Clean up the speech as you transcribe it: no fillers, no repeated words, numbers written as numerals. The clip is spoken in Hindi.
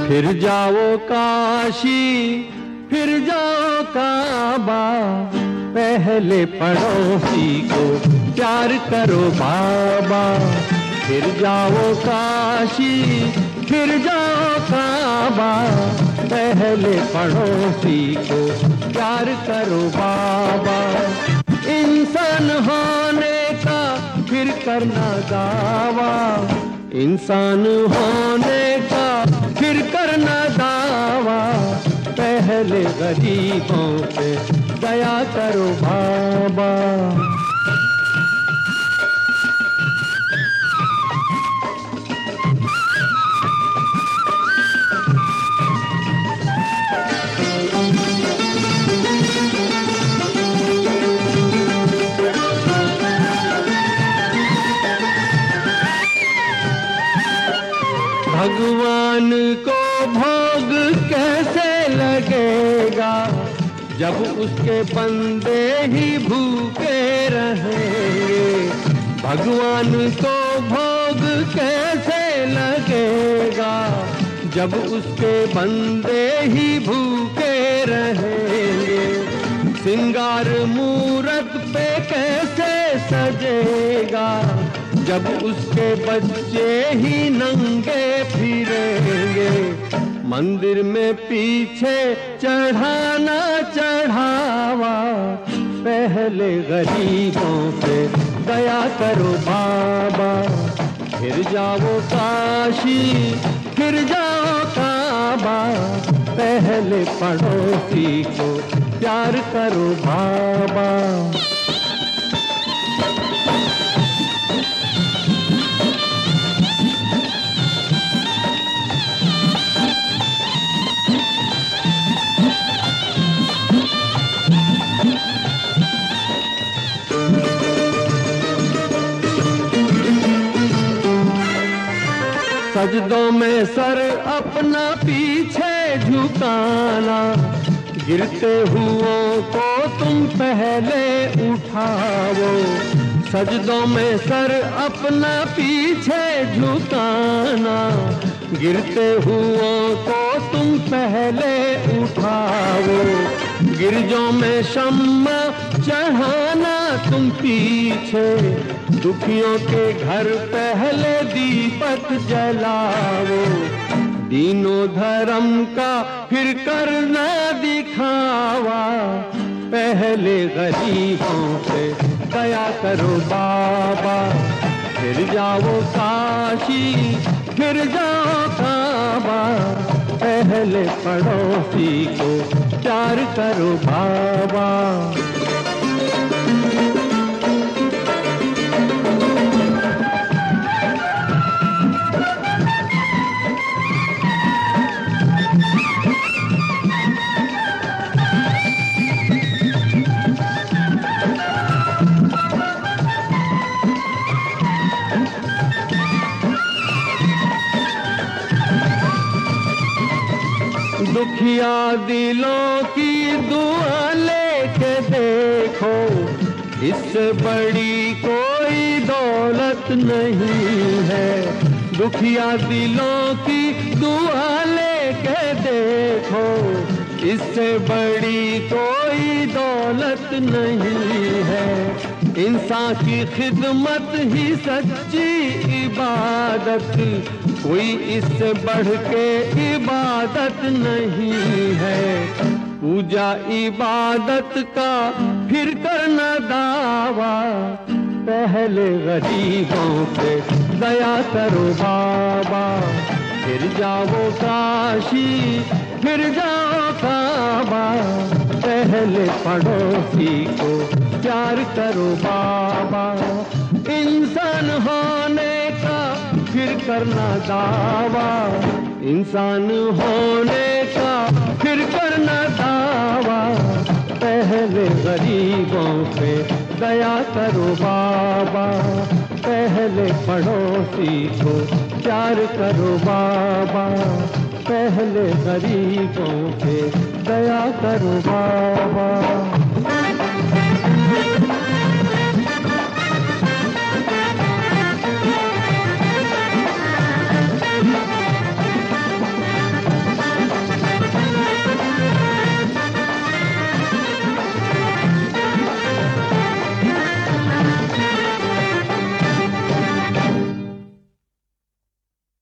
फिर जाओ काशी, फिर जाओ काबा, पहले पड़ोसी को प्यार करो बाबा। फिर जाओ काशी, फिर जाओ काबा, पहले पड़ोसी को प्यार करो बाबा। इंसान होने का फिर करना दावा, इंसान होने का फिर करना दावा, पहले गरीबों पे दया करो बाबा। भगवान को भोग कैसे लगेगा जब उसके बंदे ही भूखे रहेंगे। भगवान को भोग कैसे लगेगा जब उसके बंदे ही भूखे रहेंगे। सिंगार मूरत पे कैसे सजेगा जब उसके बच्चे ही नंगे फिरेंगे। मंदिर में पीछे चढ़ाना चढ़ावा, पहले गरीबों पे दया करो बाबा। फिर जाओ काशी, फिर जाओ काबा, पहले पड़ोसी को प्यार करो बाबा। सजदों में सर अपना पीछे झुकाना, गिरते हुओं को तुम पहले उठाओ। सजदों में सर अपना पीछे झुकाना, गिरते हुओं को तुम पहले उठाओ। गिरजों में शम्मा चढ़ाना तुम पीछे, दुखियों के घर पहले दीपक जलाओ। दीनों धर्म का फिर करना दिखावा, पहले गरीबों पे दया करो बाबा। फिर जाओ काशी, फिर जाओ काबा, पहले पड़ोसी को प्यार करो बाबा। दुखिया दिलों की दुआ लेके देखो, इससे बड़ी कोई दौलत नहीं है। दुखिया दिलों की दुआ लेके देखो, इससे बड़ी कोई दौलत नहीं है। इंसान की खिदमत ही सच्ची इबादत, कोई इससे बढ़ के इबादत नहीं है। पूजा इबादत का फिर करना दावा, पहले गरीबों पे दया करो बाबा। फिर जाओ काशी, फिर जाओ काबा, पहले पड़ोसी को प्यार करो बाबा। इंसान होने का फिर करना दावा, इंसान होने का फिर करना दावा, पहले गरीबों पे दया करो बाबा। पहले पड़ोसी को प्यार करो बाबा, पहले गरीबों पे दया करो बाबा।